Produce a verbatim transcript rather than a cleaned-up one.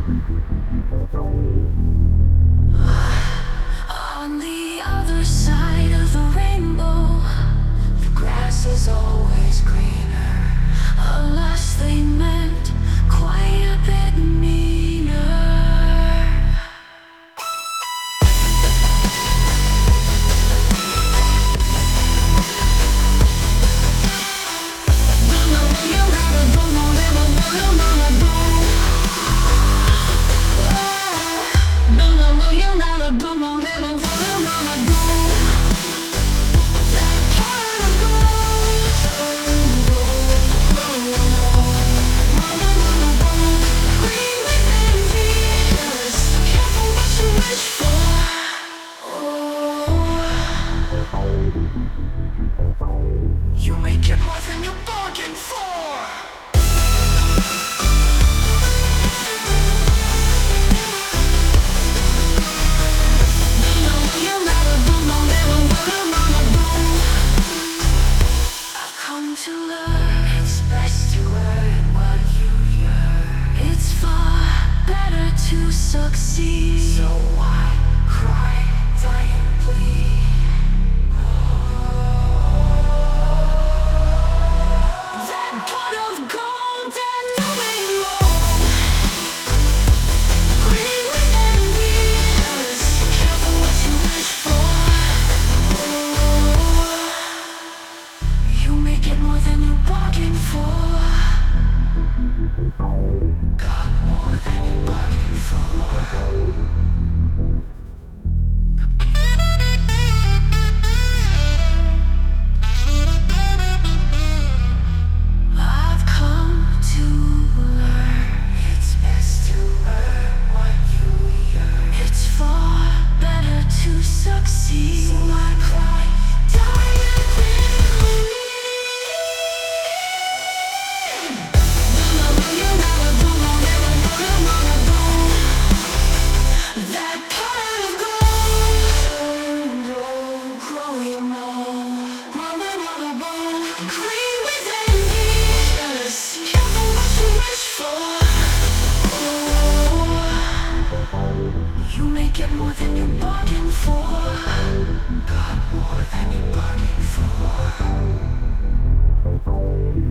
On the other side of the rainbow, the grass is always greener. Alas, they meant quite a bit meaner. You may get more than you bargained for. I've come to learn it's best to earn what you yearn. It's far better to succeed. So why cry, die and bleed? You may get more than you bargained for. Got more than you bargained for.